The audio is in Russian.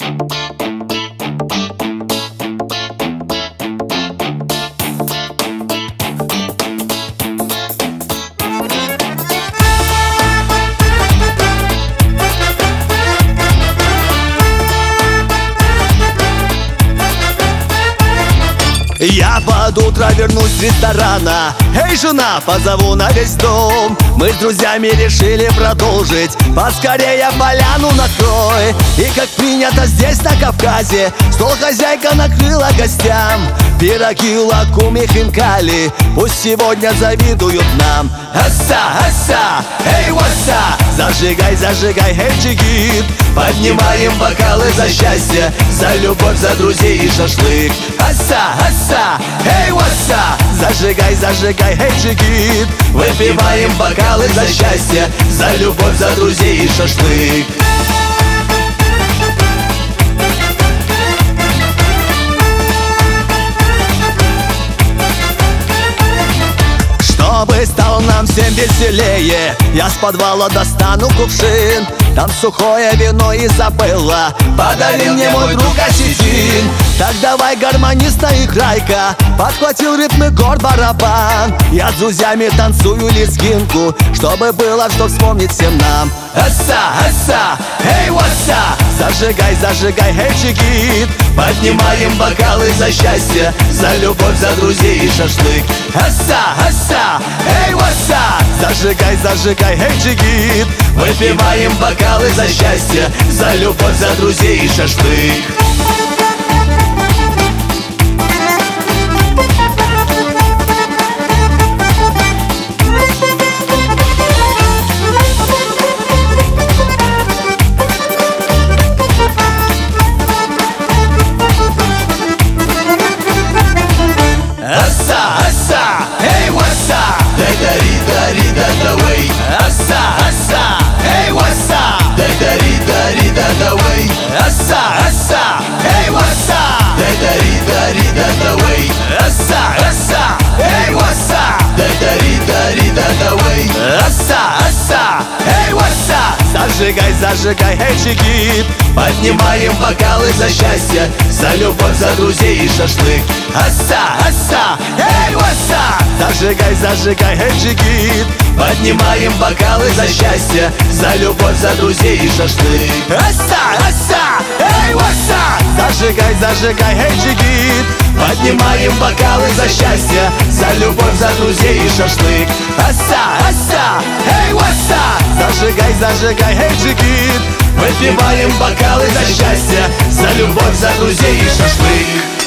Я под утро вернусь с ресторана. Эй, жена, позову на весь дом. Мы с друзьями решили продолжить. Поскорее поляну накрой. И как принято здесь на Кавказе, стол хозяйка накрыла гостям. Пироги, лакуми, хинкали, пусть сегодня завидуют нам. Аса, аса, эй, васа, зажигай, зажигай, эй, джигит. Поднимаем бокалы за счастье, за любовь, за друзей и шашлык. Аса, аса, эй, васа, зажигай, зажигай, эй, джигит. Выпиваем бокалы за счастье, за любовь, за друзей и шашлык. Чтобы стало нам всем веселее, я с подвала достану кувшин. Там сухое вино Изабелла подарил мне мой друг осетин. Так давай, гармониста, играй-ка. Подхватил ритм гор барабан. Я с друзьями танцую лезгинку, чтобы было что вспомнить всем нам. Аса, аса, эй, васа, зажигай, зажигай, эй, джигит. Поднимаем бокалы за счастье, за любовь, за друзей и шашлык. Аса, аса, эй, васа, зажигай, зажигай, эй, джигит. Выпиваем бокалы за счастье, за любовь, за друзей и шашлык. Аса, аса, эй, васа, дай-да-ри-да-ри-да, давай. Аса, аса, эй, васа, дай-да-ри-да-ри-да, давай. Аса, аса, эй, васа, дай-да-ри-да-ри-да, давай. Аса, аса, эй, васа, дай-да-ри-да-ри-да, давай. Аса, аса, эй, васа, зажигай, зажигай, эй, джигит. Поднимаем бокалы за счастье, за любовь, за друзей и шашлык. Аса, аса, эй, васа, зажигай, зажигай, эй, джигит. Поднимаем бокалы за счастье, за любовь, за друзей и шашлык. Аса, аса, эй, васа, зажигай, зажигай, эй, джигит. Поднимаем бокалы за счастье, за любовь, за друзей и шашлык. Аса, аса, эй, васа, зажигай, зажигай, эй, джигит. Выпиваем бокалы за счастье, за любовь, за друзей и шашлык.